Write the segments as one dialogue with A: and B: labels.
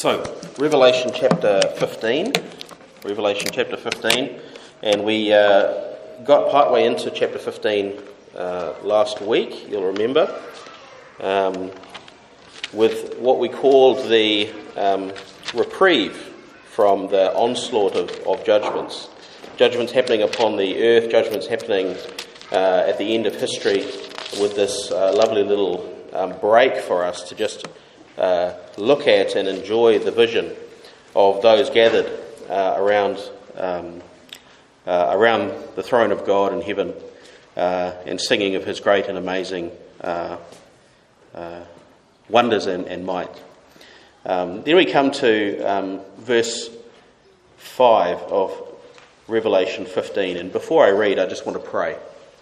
A: So, Revelation chapter 15, and we got partway into chapter 15 last week, you'll remember, with what we called the reprieve from the onslaught of judgments. Judgments happening upon the earth, judgments happening at the end of history, with this lovely little break for us to just look at and enjoy the vision of those gathered around the throne of God in heaven and singing of his great and amazing wonders and might. Then we come to verse 5 of Revelation 15, and before I read, I just want to pray.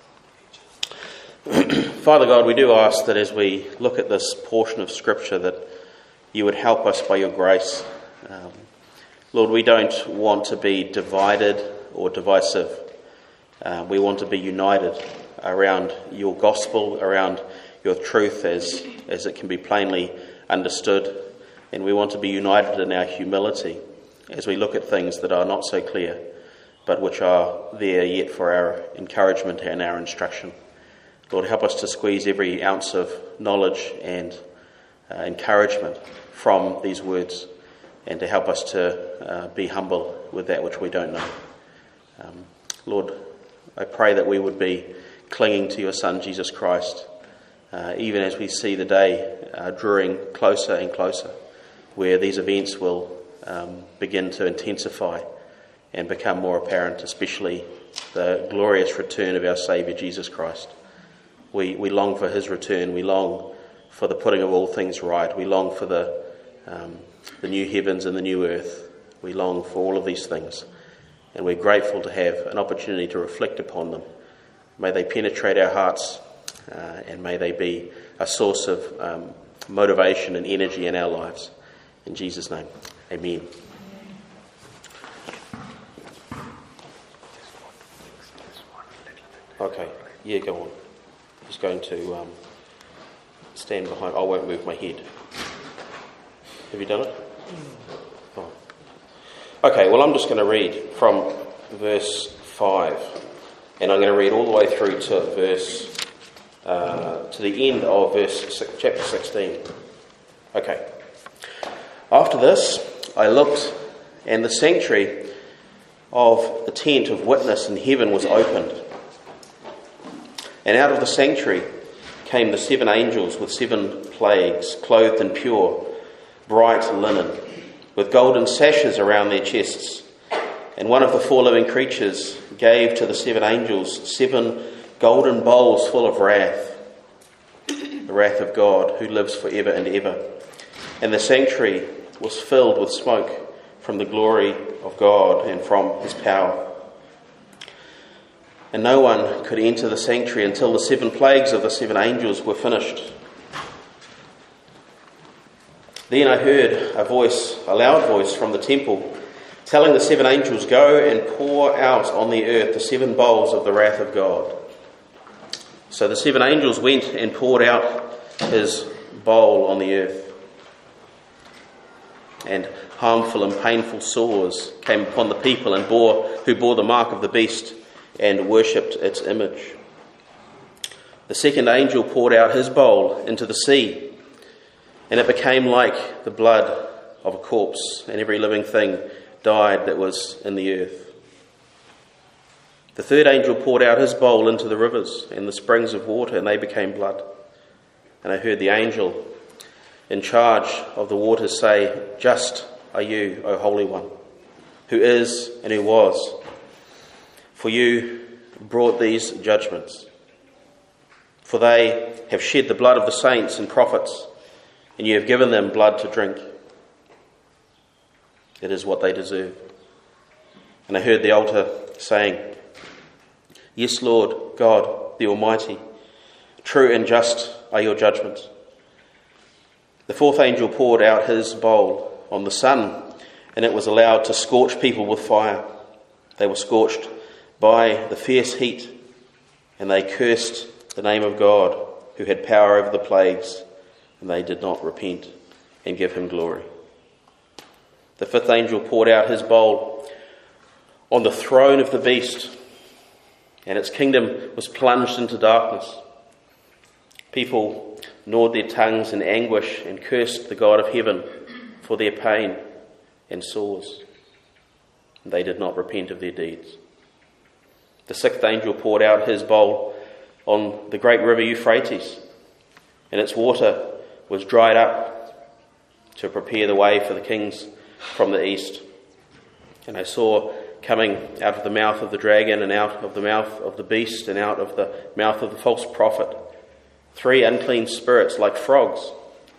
A: Father God, we do ask that as we look at this portion of Scripture that you would help us by your grace. Lord, we don't want to be divided or divisive. We want to be united around your gospel, around your truth as it can be plainly understood. And we want to be united in our humility as we look at things that are not so clear, but which are there yet for our encouragement and our instruction. Lord, help us to squeeze every ounce of knowledge and encouragement from these words, and to help us to be humble with that which we don't know. Lord, I pray that we would be clinging to your Son, Jesus Christ, even as we see the day drawing closer and closer, where these events will begin to intensify and become more apparent, especially the glorious return of our Saviour, Jesus Christ. We long for his return. We long for the putting of all things right. We long for the new heavens and the new earth. We long for all of these things. And we're grateful to have an opportunity to reflect upon them. May they penetrate our hearts and may they be a source of motivation and energy in our lives. In Jesus' name, amen. Okay, yeah, go on. Just going to stand behind. I won't move my head. Have you done it? Oh. Okay, well, I'm just going to read from verse 5, and I'm going to read all the way through to the end of chapter 16. Okay. After this, I looked, and the sanctuary of the tent of witness in heaven was opened. And out of the sanctuary came the 7 angels with 7 plagues, clothed in pure, bright linen, with golden sashes around their chests. And one of the 4 living creatures gave to the 7 angels 7 golden bowls full of wrath, the wrath of God, who lives forever and ever. And the sanctuary was filled with smoke from the glory of God and from his power. And no one could enter the sanctuary until the 7 plagues of the 7 angels were finished. Then I heard a loud voice from the temple, telling the 7 angels, "Go and pour out on the earth the 7 bowls of the wrath of God." So the 7 angels went and poured out his bowl on the earth. And harmful and painful sores came upon the people who bore the mark of the beast and worshipped its image. The 2nd angel poured out his bowl into the sea, and it became like the blood of a corpse, and every living thing died that was in the earth. The 3rd angel poured out his bowl into the rivers and the springs of water, and they became blood. And I heard the angel in charge of the waters say, "Just are you, O Holy One, who is and who was, for you brought these judgments. For they have shed the blood of the saints and prophets, and you have given them blood to drink. It is what they deserve." And I heard the altar saying, "Yes, Lord God, the Almighty, true and just are your judgments." The 4th angel poured out his bowl on the sun, and it was allowed to scorch people with fire. They were scorched by the fierce heat, and they cursed the name of God, who had power over the plagues, and they did not repent and give him glory. The fifth angel poured out his bowl on the throne of the beast, and its kingdom was plunged into darkness. People gnawed their tongues in anguish and cursed the God of heaven for their pain and sores. They did not repent of their deeds. The sixth angel poured out his bowl on the great river Euphrates, and its water was dried up to prepare the way for the kings from the east. And I saw coming out of the mouth of the dragon and out of the mouth of the beast and out of the mouth of the false prophet 3 unclean spirits like frogs.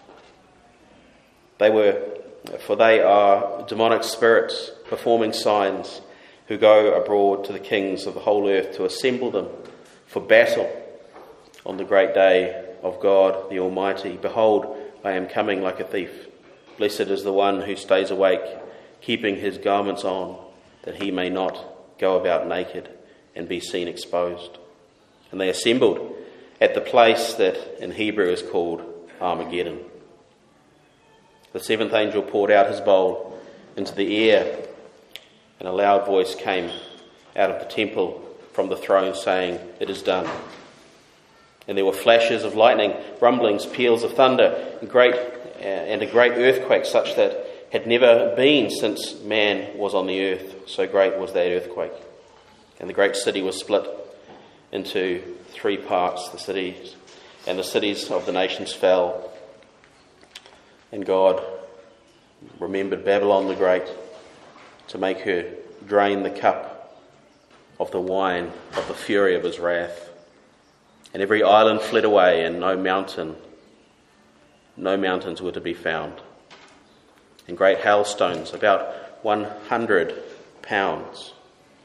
A: They are demonic spirits performing signs, who go abroad to the kings of the whole earth to assemble them for battle on the great day of God the Almighty. Behold, I am coming like a thief. Blessed is the one who stays awake, keeping his garments on, that he may not go about naked and be seen exposed. And they assembled at the place that in Hebrew is called Armageddon. The seventh angel poured out his bowl into the air, and a loud voice came out of the temple from the throne saying, "It is done." And there were flashes of lightning, rumblings, peals of thunder, and a great earthquake, such that had never been since man was on the earth. So great was that earthquake. And the great city was split into 3 parts, the cities of the nations fell. And God remembered Babylon the Great to make her drain the cup of the wine of the fury of his wrath. And every island fled away, and no mountains were to be found. And great hailstones, about 100 pounds,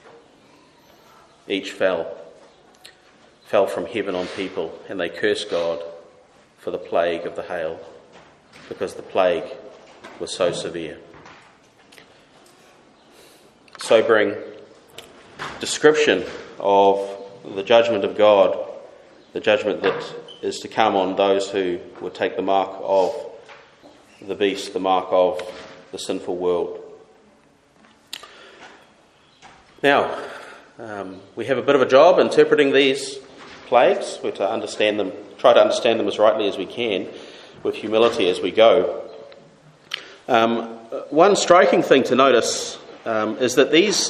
A: each fell from heaven on people, and they cursed God for the plague of the hail, because the plague was so severe. Sobering description of the judgment of God, the judgment that is to come on those who would take the mark of the beast, the mark of the sinful world. Now, we have a bit of a job interpreting these plagues. We're to understand them, try to understand them as rightly as we can, with humility as we go. One striking thing to notice is that these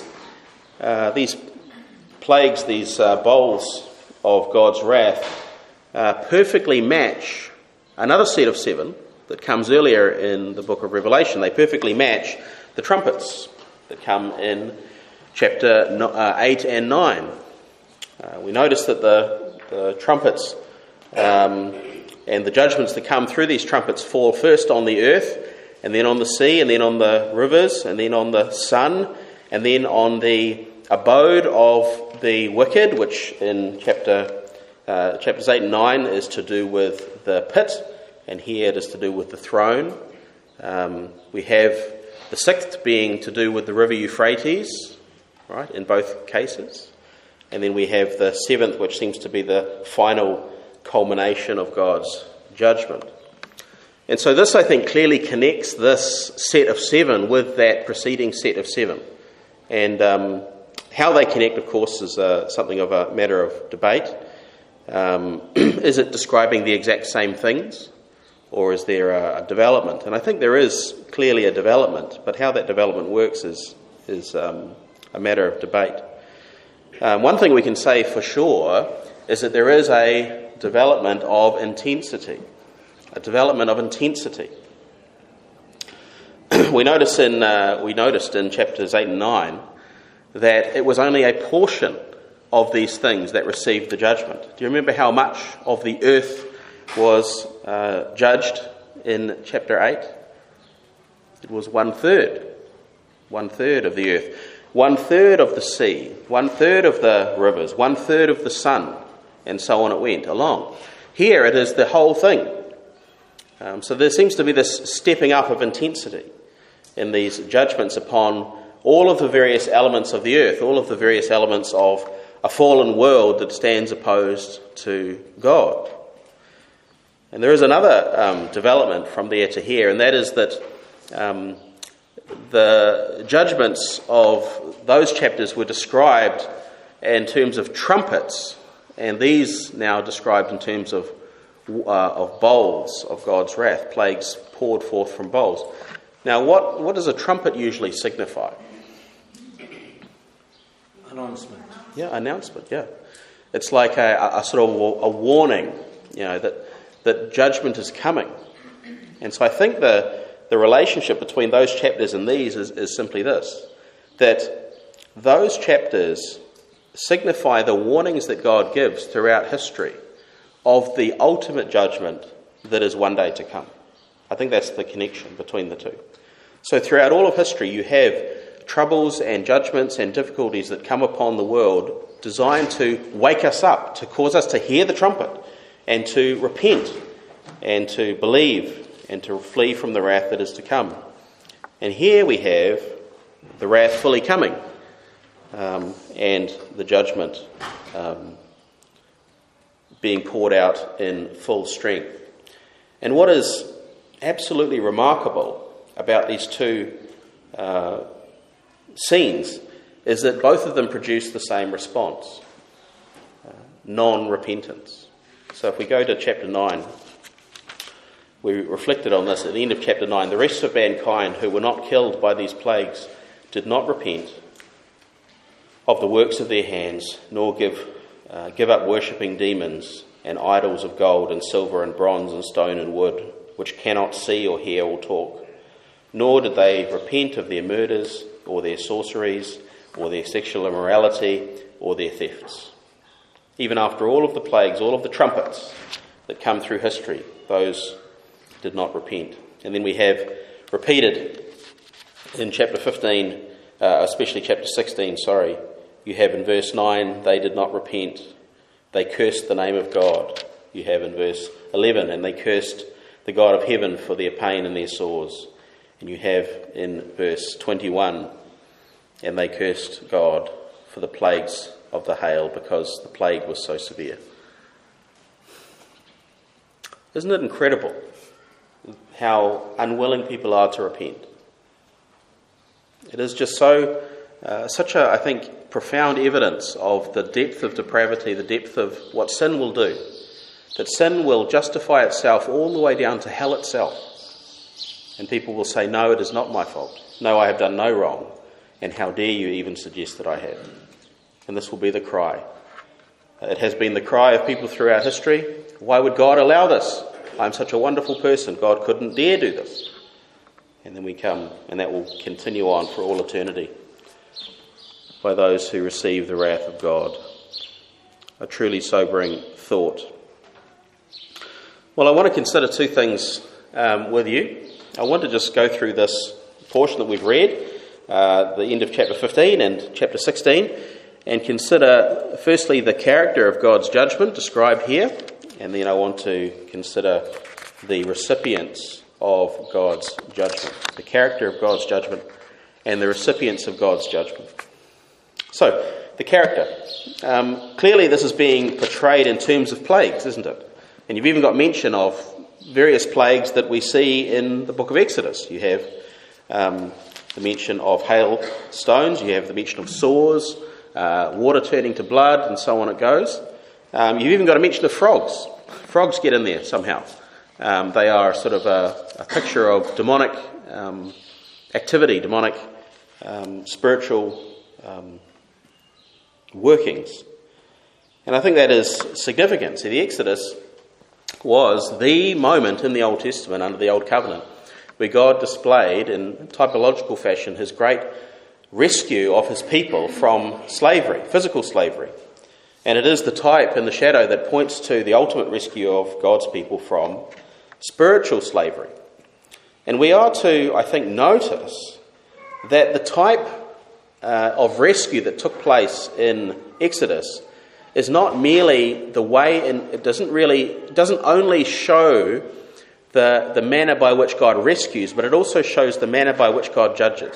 A: plagues, these bowls of God's wrath, perfectly match another set of 7 that comes earlier in the book of Revelation. They perfectly match the trumpets that come in chapter 8 and 9. We notice that the trumpets and the judgments that come through these trumpets fall first on the earth, and then on the sea, and then on the rivers, and then on the sun, and then on the abode of the wicked, which in chapters 8 and 9 is to do with the pit, and here it is to do with the throne. We have the 6th being to do with the river Euphrates, right, in both cases. And then we have the 7th, which seems to be the final culmination of God's judgment. And so this, I think, clearly connects this set of 7 with that preceding set of 7. And how they connect, of course, is something of a matter of debate. Is it describing the exact same things, or is there a development? And I think there is clearly a development, but how that development works is a matter of debate. One thing we can say for sure is that there is a development of intensity. A development of intensity. We noticed in chapters 8 and 9 that it was only a portion of these things that received the judgment. Do you remember how much of the earth was judged in chapter 8? It was 1/3. 1/3 of the earth. 1/3 of the sea. 1/3 of the rivers. 1/3 of the sun. And so on it went along. Here it is the whole thing. So there seems to be this stepping up of intensity in these judgments upon all of the various elements of the earth, all of the various elements of a fallen world that stands opposed to God. And there is another development from there to here, and that is that the judgments of those chapters were described in terms of trumpets, and these now described in terms of bowls of God's wrath, plagues poured forth from bowls. Now, what does a trumpet usually signify?
B: Announcement.
A: Yeah, announcement, yeah. It's like a sort of a warning, that judgment is coming. And so I think the relationship between those chapters and these is simply this, that those chapters signify the warnings that God gives throughout history of the ultimate judgment that is one day to come. I think that's the connection between the two. So throughout all of history, you have troubles and judgments and difficulties that come upon the world designed to wake us up, to cause us to hear the trumpet and to repent and to believe and to flee from the wrath that is to come. And here we have the wrath fully coming and the judgment being poured out in full strength. And what is absolutely remarkable about these two scenes is that both of them produce the same response, non-repentance. So if we go to chapter 9, we reflected on this at the end of chapter 9. The rest of mankind who were not killed by these plagues did not repent of the works of their hands, nor give up worshipping demons and idols of gold and silver and bronze and stone and wood, which cannot see or hear or talk. Nor did they repent of their murders or their sorceries or their sexual immorality or their thefts. Even after all of the plagues, all of the trumpets that come through history, those did not repent. And then we have repeated in chapter 15, especially chapter 16, you have in verse 9, they did not repent. They cursed the name of God. You have in verse 11, and they cursed the God of heaven for their pain and their sores. And you have in verse 21, and they cursed God for the plagues of the hail because the plague was so severe. Isn't it incredible how unwilling people are to repent? It is just such a, I think, profound evidence of the depth of depravity, the depth of what sin will do. That sin will justify itself all the way down to hell itself. And people will say, no, it is not my fault. No, I have done no wrong. And how dare you even suggest that I have? And this will be the cry. It has been the cry of people throughout history. Why would God allow this? I'm such a wonderful person. God couldn't dare do this. And then we come, and that will continue on for all eternity by those who receive the wrath of God. A truly sobering thought. Well, I want to consider two things with you. I want to just go through this portion that we've read, the end of chapter 15 and chapter 16, and consider firstly the character of God's judgment described here, and then I want to consider the recipients of God's judgment, the character of God's judgment and the recipients of God's judgment. So, the character. Clearly this is being portrayed in terms of plagues, isn't it? And you've even got mention of various plagues that we see in the book of Exodus. You have the mention of hailstones, you have the mention of sores, water turning to blood, and so on it goes. You've even got a mention of frogs. Frogs get in there somehow. They are sort of a picture of demonic activity, demonic spiritual workings. And I think that is significant. See, the Exodus was the moment in the Old Testament under the Old Covenant where God displayed in typological fashion his great rescue of his people from slavery, physical slavery. And it is the type and the shadow that points to the ultimate rescue of God's people from spiritual slavery. And we are to, I think, notice that the type of rescue that took place in Exodus is not merely the way, and it doesn't only show the manner by which God rescues, but it also shows the manner by which God judges.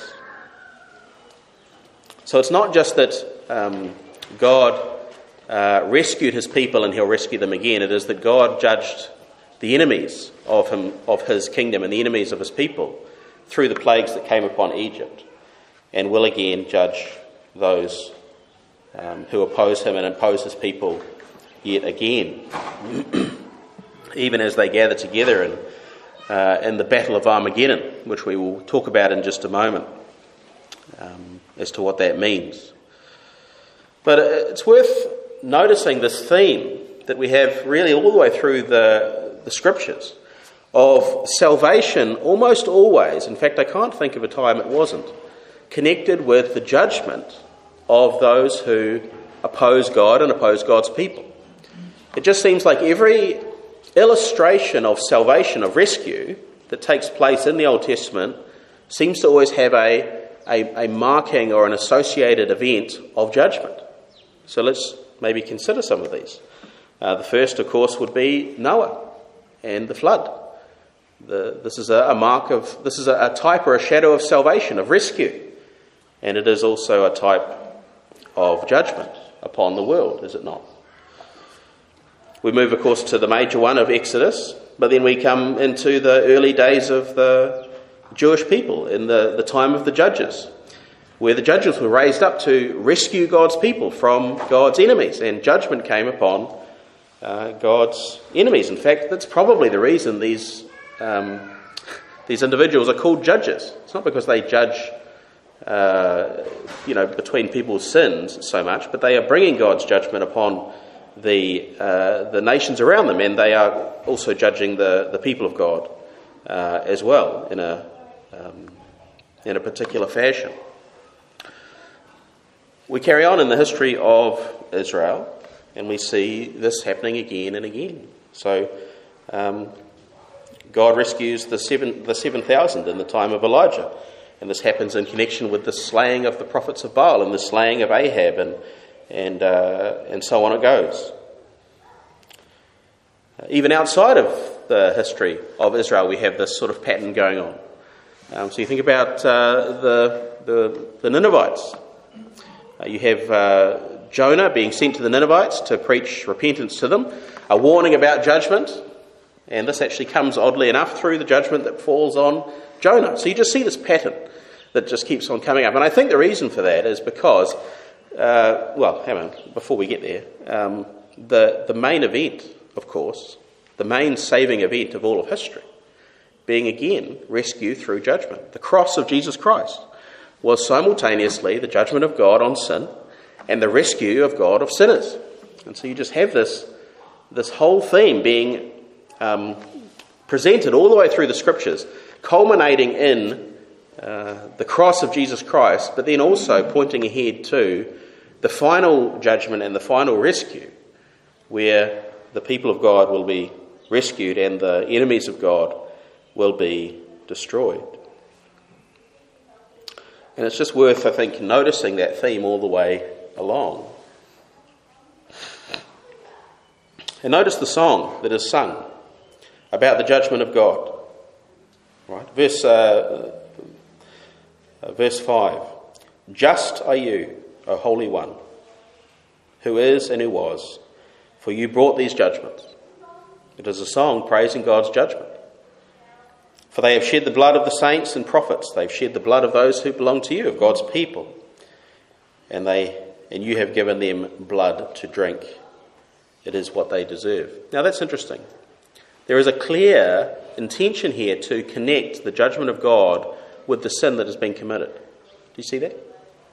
A: So it's not just that God rescued his people and he'll rescue them again. It is that God judged the enemies of his kingdom and the enemies of his people through the plagues that came upon Egypt, and will again judge those who oppose him and oppose his people yet again, even as they gather together in the Battle of Armageddon, which we will talk about in just a moment, as to what that means. But it's worth noticing this theme that we have really all the way through the Scriptures of salvation almost always, in fact I can't think of a time it wasn't, connected with the judgment of those who oppose God and oppose God's people. It just seems like every illustration of salvation, of rescue, that takes place in the Old Testament seems to always have a marking or an associated event of judgment. So let's maybe consider some of these. The first, of course, would be Noah and the flood. This is a type or a shadow of salvation, of rescue. And it is also a type of judgment upon the world, is it not? We move, of course, to the major one of Exodus, but then we come into the early days of the Jewish people in the time of the judges, where the judges were raised up to rescue God's people from God's enemies, and judgment came upon God's enemies. In fact, that's probably the reason these individuals are called judges. It's not because they judge between people's sins so much, but they are bringing God's judgment upon the nations around them, and they are also judging the people of God as well in a particular fashion. We carry on in the history of Israel, and we see this happening again and again. So God rescues the 7,000 in the time of Elijah, and this happens in connection with the slaying of the prophets of Baal and the slaying of Ahab, and so on it goes. Even outside of the history of Israel, we have this sort of pattern going on. So you think about the Ninevites. You have Jonah being sent to the Ninevites to preach repentance to them, a warning about judgment, and this actually comes, oddly enough, through the judgment that falls on Jonah. So you just see this pattern that just keeps on coming up. And I think the reason for that is because, hang on, before we get there, the main event, of course, the main saving event of all of history, being again rescue through judgment. The cross of Jesus Christ was simultaneously the judgment of God on sin and the rescue of God of sinners. And so you just have this whole theme being presented all the way through the Scriptures, culminating in the cross of Jesus Christ, but then also pointing ahead to the final judgment and the final rescue, where the people of God will be rescued and the enemies of God will be destroyed. And it's just worth, I think, noticing that theme all the way along. And notice the song that is sung about the judgment of God. Right? Verse 5. Just are you, O Holy One, who is and who was, for you brought these judgments. It is a song praising God's judgment. For they have shed the blood of the saints and prophets. They've shed the blood of those who belong to you, of God's people. And you have given them blood to drink. It is what they deserve. Now that's interesting. There is a clear intention here to connect the judgment of God with the sin that has been committed. Do you see that?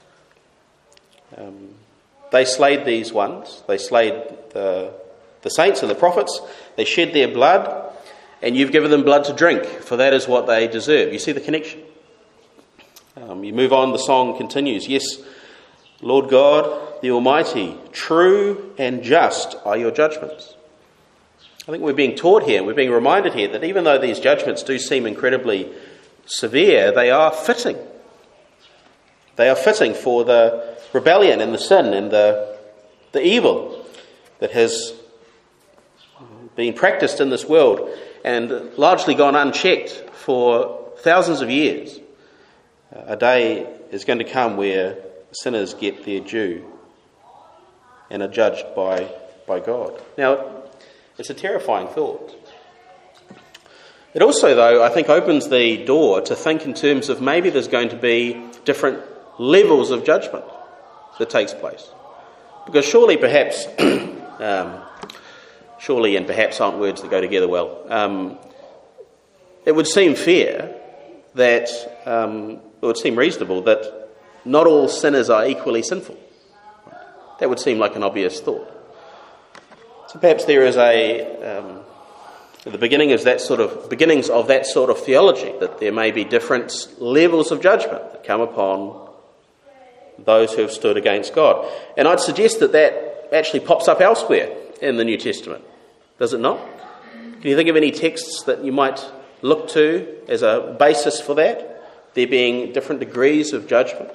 A: They slayed these ones. They slayed the saints and the prophets. They shed their blood, and you've given them blood to drink, for that is what they deserve. You see the connection? You move on, the song continues. Yes, Lord God, the Almighty, true and just are your judgments. I think we're being taught here, we're being reminded here that even though these judgments do seem incredibly severe, they are fitting. They are fitting for the rebellion and the sin and the evil that has been practiced in this world and largely gone unchecked for thousands of years. A day is going to come where sinners get their due and are judged by God. Now, it's a terrifying thought. It also, though, I think opens the door to think in terms of maybe there's going to be different levels of judgment that takes place. Because surely perhaps, surely and perhaps aren't words that go together well, it would seem fair that, it would seem reasonable that not all sinners are equally sinful. That would seem like an obvious thought. So perhaps there is the beginnings of that sort of theology, that there may be different levels of judgment that come upon those who have stood against God. And I'd suggest that actually pops up elsewhere in the New Testament. Does it not? Can you think of any texts that you might look to as a basis for that? There being different degrees of judgment?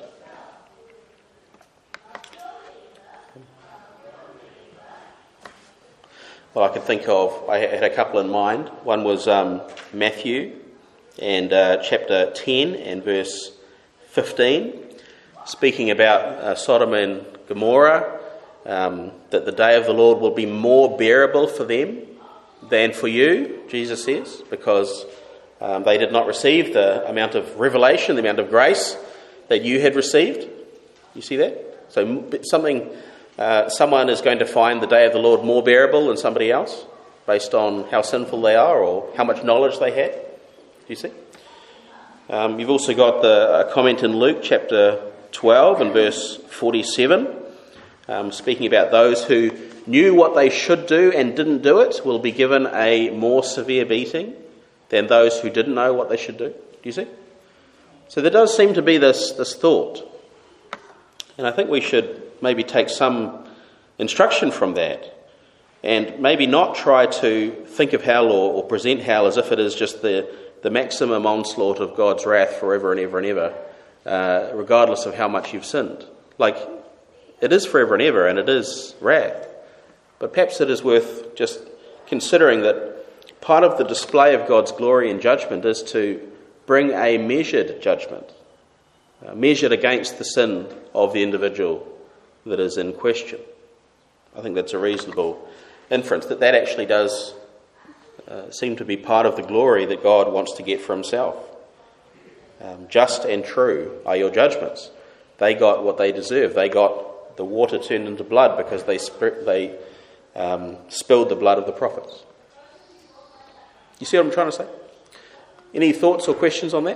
A: Well, I could think of, I had a couple in mind. One was Matthew and chapter 10 and verse 15, speaking about Sodom and Gomorrah, that the day of the Lord will be more bearable for them than for you, Jesus says, because they did not receive the amount of revelation, the amount of grace that you had received. You see that? So someone is going to find the day of the Lord more bearable than somebody else, based on how sinful they are or how much knowledge they had. Do you see? You've also got a comment in Luke chapter 12 and verse 47, speaking about those who knew what they should do and didn't do it will be given a more severe beating than those who didn't know what they should do. Do you see? So there does seem to be this thought. And I think we should maybe take some instruction from that and maybe not try to think of hell or present hell as if it is just the maximum onslaught of God's wrath forever and ever and ever, regardless of how much you've sinned. Like, it is forever and ever, and it is wrath. But perhaps it is worth just considering that part of the display of God's glory and judgment is to bring a measured judgment, measured against the sin of the individual that is in question. I think that's a reasonable inference, that actually does seem to be part of the glory that God wants to get for himself. Just and true are your judgments. They got what they deserve. They got the water turned into blood because they spilled the blood of the prophets. You see what I'm trying to say? Any thoughts or questions on that?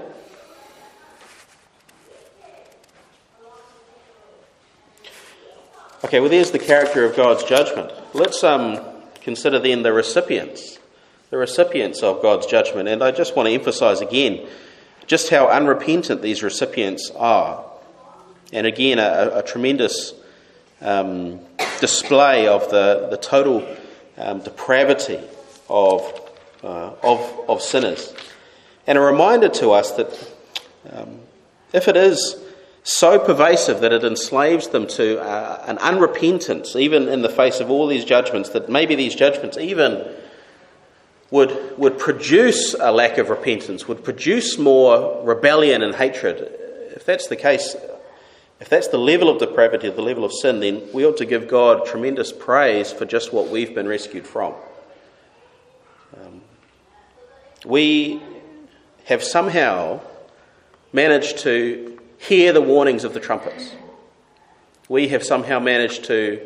A: Okay, well, there's the character of God's judgment. Let's consider then the recipients of God's judgment. And I just want to emphasise again just how unrepentant these recipients are. And again, a tremendous display of the total depravity of sinners. And a reminder to us that if it is so pervasive that it enslaves them to an unrepentance, even in the face of all these judgments, that maybe these judgments even would produce a lack of repentance, would produce more rebellion and hatred. If that's the case, if that's the level of depravity, the level of sin, then we ought to give God tremendous praise for just what we've been rescued from. We have somehow managed to hear the warnings of the trumpets. We have somehow managed to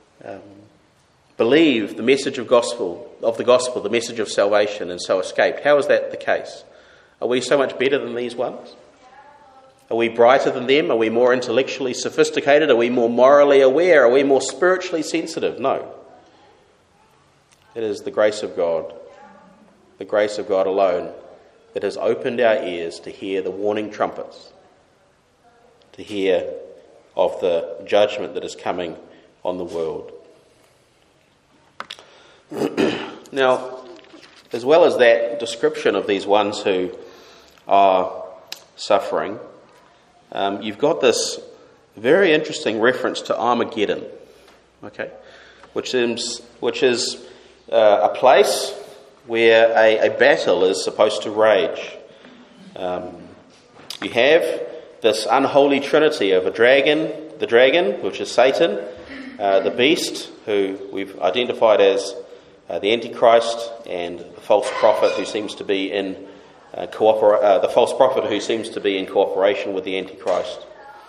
A: believe the message of the gospel, the message of salvation, and so escaped. How is that the case? Are we so much better than these ones? Are we brighter than them? Are we more intellectually sophisticated? Are we more morally aware? Are we more spiritually sensitive? No. It is the grace of God alone, that has opened our ears to hear the warning trumpets, to hear of the judgment that is coming on the world. Now, as well as that description of these ones who are suffering, you've got this very interesting reference to Armageddon, okay, which is a place where a battle is supposed to rage. You have this unholy trinity of the dragon, which is Satan, the beast, who we've identified as the Antichrist and the false prophet who seems to be in cooperation with the Antichrist.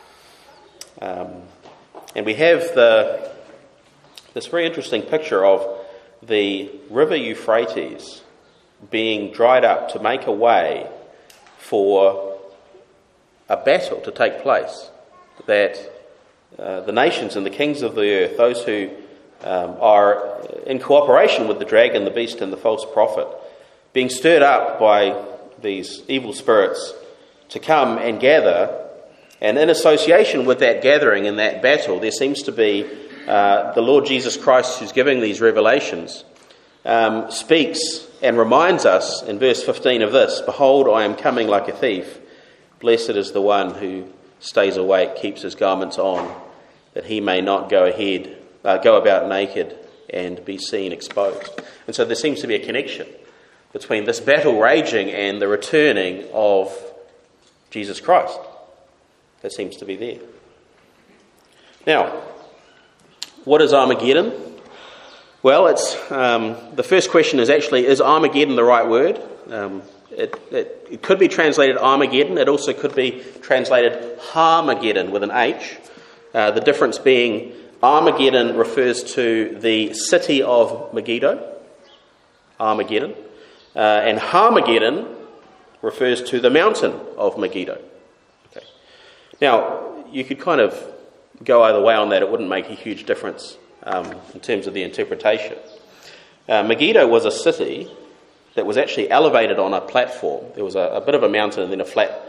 A: And we have this very interesting picture of the river Euphrates being dried up to make a way for a battle to take place, that the nations and the kings of the earth, those who are in cooperation with the dragon, the beast and the false prophet, being stirred up by these evil spirits to come and gather, and in association with that gathering and that battle, there seems to be the Lord Jesus Christ, who's giving these revelations, speaks and reminds us in verse 15 of this: "Behold, I am coming like a thief. Blessed is the one who stays awake, keeps his garments on, that he may not go about naked and be seen exposed." And so there seems to be a connection between this battle raging and the returning of Jesus Christ. That seems to be there. Now, what is Armageddon? Well, it's the first question is actually, is Armageddon the right word? It could be translated Armageddon. It also could be translated Harmageddon with an H. The difference being Armageddon refers to the city of Megiddo, Armageddon, and Harmageddon refers to the mountain of Megiddo. Okay. Now, you could kind of go either way on that. It wouldn't make a huge difference in terms of the interpretation. Megiddo was a city that was actually elevated on a platform. There was a bit of a mountain and then a flat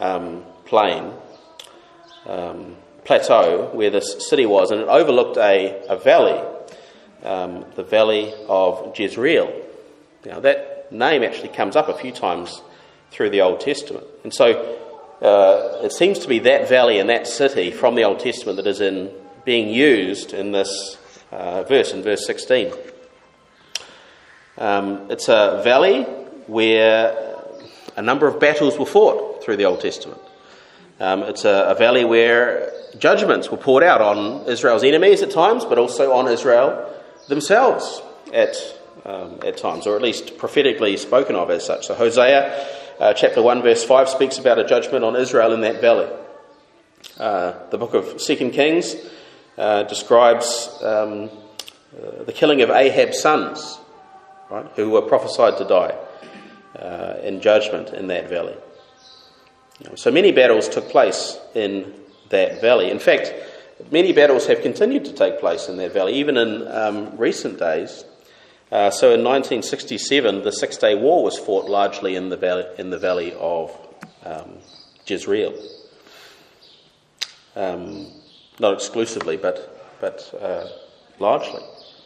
A: plateau where this city was, and it overlooked a valley, the valley of Jezreel. Now, that name actually comes up a few times through the Old Testament, and so it seems to be that valley and that city from the Old Testament that is being used in this verse, in verse 16. It's a valley where a number of battles were fought through the Old Testament. It's a valley where judgments were poured out on Israel's enemies at times, but also on Israel themselves at times, or at least prophetically spoken of as such. So Hosea chapter 1 verse 5 speaks about a judgment on Israel in that valley. The book of 2 Kings describes the killing of Ahab's sons, right, who were prophesied to die in judgment in that valley. So many battles took place in that valley. In fact, many battles have continued to take place in that valley, even in recent days. So in 1967, the Six-Day War was fought largely in the valley of Jezreel. Not exclusively, but largely.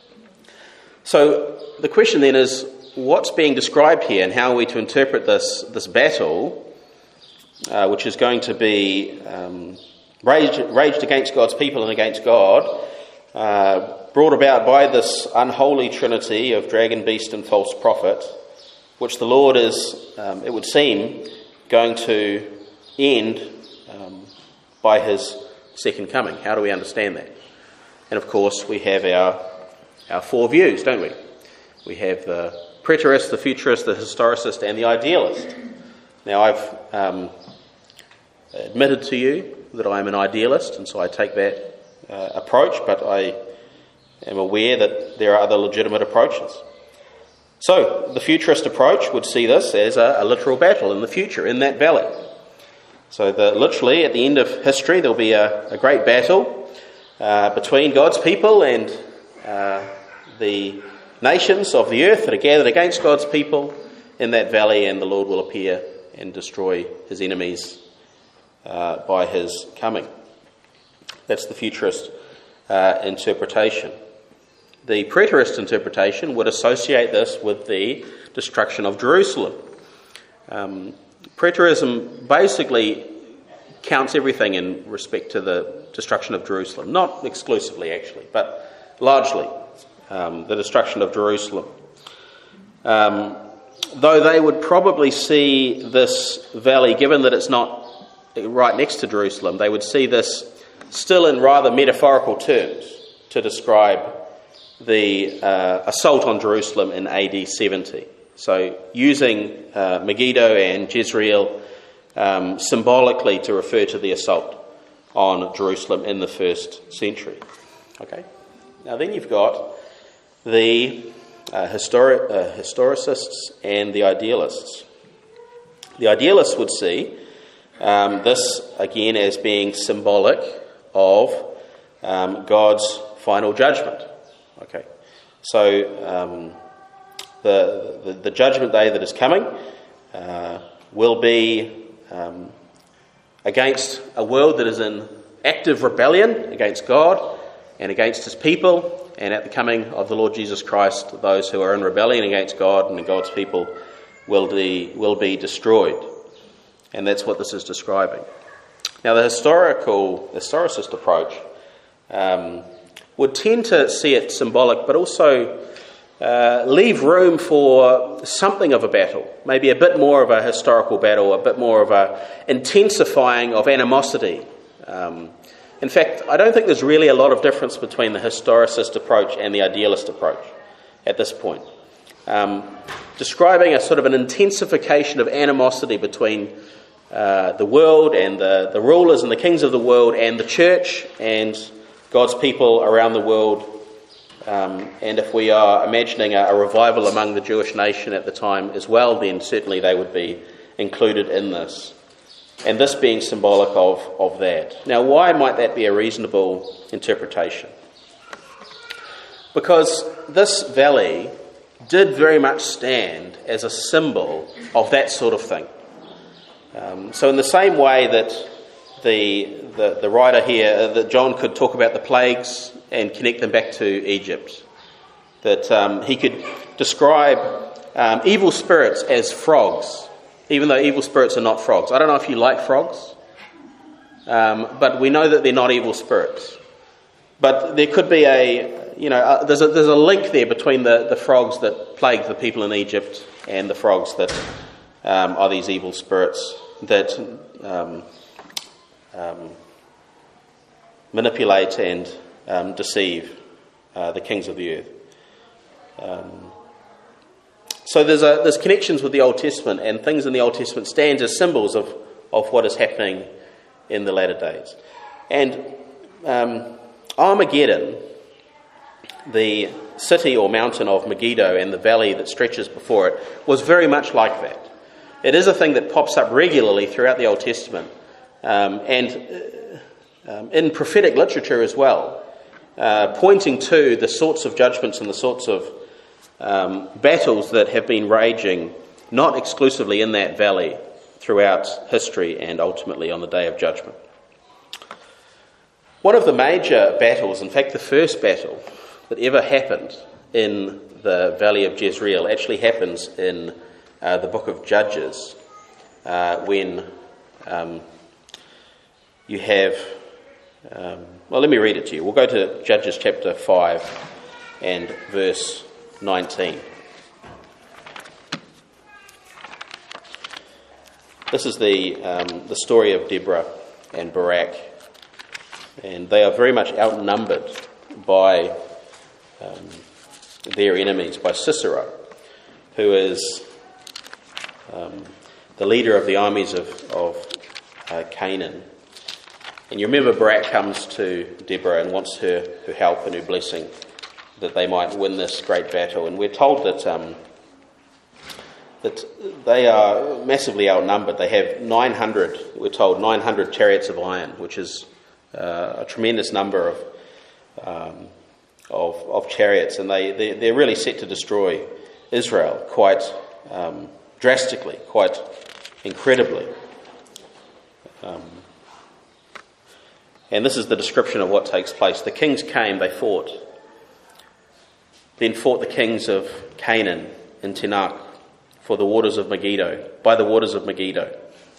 A: So the question then is, what's being described here, and how are we to interpret this battle, which is going to be raged against God's people and against God, brought about by this unholy trinity of dragon, beast and false prophet, which the Lord is, it would seem, going to end by his second coming. How do we understand that? And of course we have our four views, don't we? We have the preterist, the futurist, the historicist and the idealist. Now I've admitted to you that I am an idealist, and so I take that approach, but I am aware that there are other legitimate approaches. So the futurist approach would see this as a literal battle in the future, in that valley. So literally at the end of history there will be a great battle between God's people and the nations of the earth that are gathered against God's people in that valley, and the Lord will appear and destroy his enemies by his coming. That's the futurist interpretation. The preterist interpretation would associate this with the destruction of Jerusalem. Preterism basically counts everything in respect to the destruction of Jerusalem. Not exclusively, actually, but largely the destruction of Jerusalem. Though they would probably see this valley, given that it's not right next to Jerusalem, they would see this still in rather metaphorical terms to describe the assault on Jerusalem in AD 70. So using Megiddo and Jezreel symbolically to refer to the assault on Jerusalem in the 1st century. Okay. Now then you've got the historicists and the idealists. The idealists would see this again as being symbolic of God's final judgment. Okay, so the judgment day that is coming will be against a world that is in active rebellion against God and against his people, and at the coming of the Lord Jesus Christ, those who are in rebellion against God and God's people will be destroyed. And that's what this is describing. Now, the historicist approach would tend to see it symbolic, but also leave room for something of a battle, maybe a bit more of a historical battle, a bit more of a intensifying of animosity. In fact, I don't think there's really a lot of difference between the historicist approach and the idealist approach at this point. Describing a sort of an intensification of animosity between the world and the rulers and the kings of the world and the church and God's people around the world. And if we are imagining a revival among the Jewish nation at the time as well, then certainly they would be included in this. And this being symbolic of that. Now, why might that be a reasonable interpretation? Because this valley did very much stand as a symbol of that sort of thing. So in the same way that the writer here, that John could talk about the plagues and connect them back to Egypt, that he could describe evil spirits as frogs, even though evil spirits are not frogs. I don't know if you like frogs, but we know that they're not evil spirits. But there could be there's a link there between the frogs that plagued the people in Egypt and the frogs that are these evil spirits that manipulate and deceive the kings of the earth. So there's connections with the Old Testament, and things in the Old Testament stand as symbols of what is happening in the latter days. And Armageddon, the city or mountain of Megiddo and the valley that stretches before it, was very much like that. It is a thing that pops up regularly throughout the Old Testament and in prophetic literature as well, pointing to the sorts of judgments and the sorts of battles that have been raging, not exclusively in that valley, throughout history and ultimately on the Day of Judgment. One of the major battles, in fact the first battle that ever happened in the Valley of Jezreel, actually happens in the book of Judges, when you have... let me read it to you. We'll go to Judges chapter 5 and verse 19. This is the story of Deborah and Barak, and they are very much outnumbered by their enemies, by Sisera, who is the leader of the armies of Canaan. And you remember Barak comes to Deborah and wants her help and her blessing that they might win this great battle. And we're told that they are massively outnumbered. They have 900, we're told, 900 chariots of iron, which is a tremendous number of chariots. And they're really set to destroy Israel quite drastically, quite incredibly. And this is the description of what takes place. The kings came, they fought. Then fought the kings of Canaan in Tanakh for the waters of Megiddo, by the waters of Megiddo.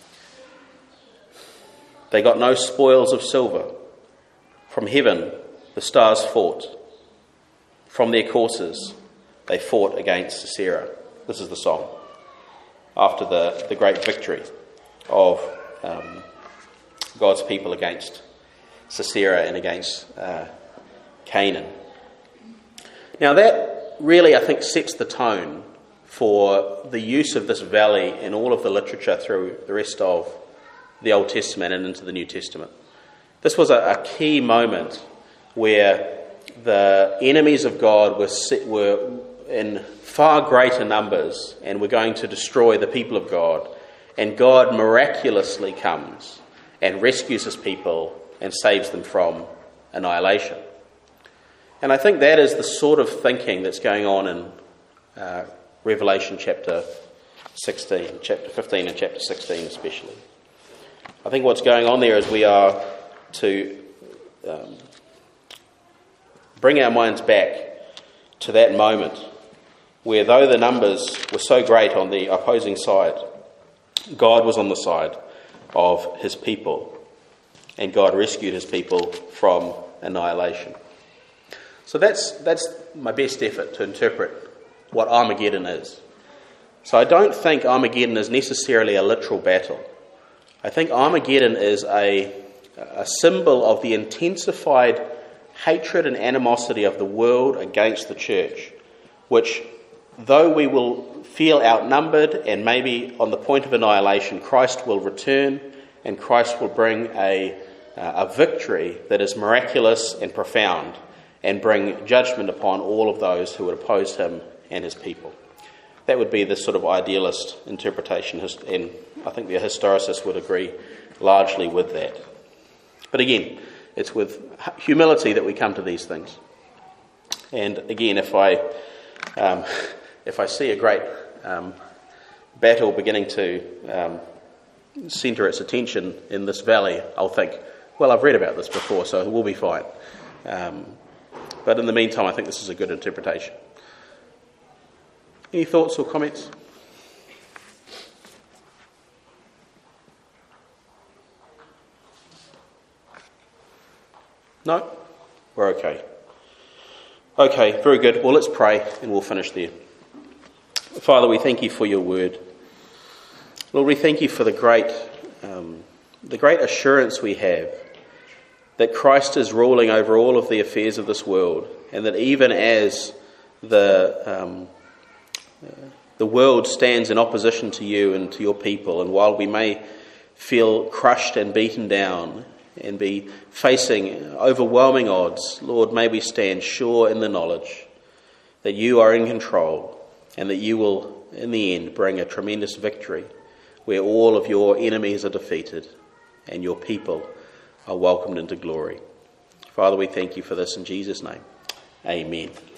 A: They got no spoils of silver. From heaven the stars fought. From their courses they fought against Sisera. This is the song after the great victory of God's people against Sisera and against Canaan. Now that really, I think, sets the tone for the use of this valley in all of the literature through the rest of the Old Testament and into the New Testament. This was a key moment where the enemies of God were in far greater numbers and were going to destroy the people of God. And God miraculously comes and rescues his people and saves them from annihilation. And I think that is the sort of thinking that's going on in Revelation chapter 16, chapter 15 and chapter 16 especially. I think what's going on there is we are to bring our minds back to that moment where, though the numbers were so great on the opposing side, God was on the side of his people, and God rescued his people from annihilation. So that's my best effort to interpret what Armageddon is. So I don't think Armageddon is necessarily a literal battle. I think Armageddon is a symbol of the intensified hatred and animosity of the world against the church, which, though we will feel outnumbered and maybe on the point of annihilation, Christ will return and Christ will bring a victory that is miraculous and profound and bring judgment upon all of those who would oppose him and his people. That would be the sort of idealist interpretation, and I think the historicists would agree largely with that. But again, it's with humility that we come to these things. And again, if I see a great battle beginning to centre its attention in this valley, I'll think, well, I've read about this before, so we'll be fine. But in the meantime, I think this is a good interpretation. Any thoughts or comments? No? We're okay. Okay, very good. Well, let's pray and we'll finish there. Father, we thank you for your word. Lord, we thank you for the great assurance we have that Christ is ruling over all of the affairs of this world, and that even as the world stands in opposition to you and to your people, and while we may feel crushed and beaten down and be facing overwhelming odds, Lord, may we stand sure in the knowledge that you are in control and that you will, in the end, bring a tremendous victory where all of your enemies are defeated and your people are welcomed into glory. Father, we thank you for this in Jesus' name. Amen.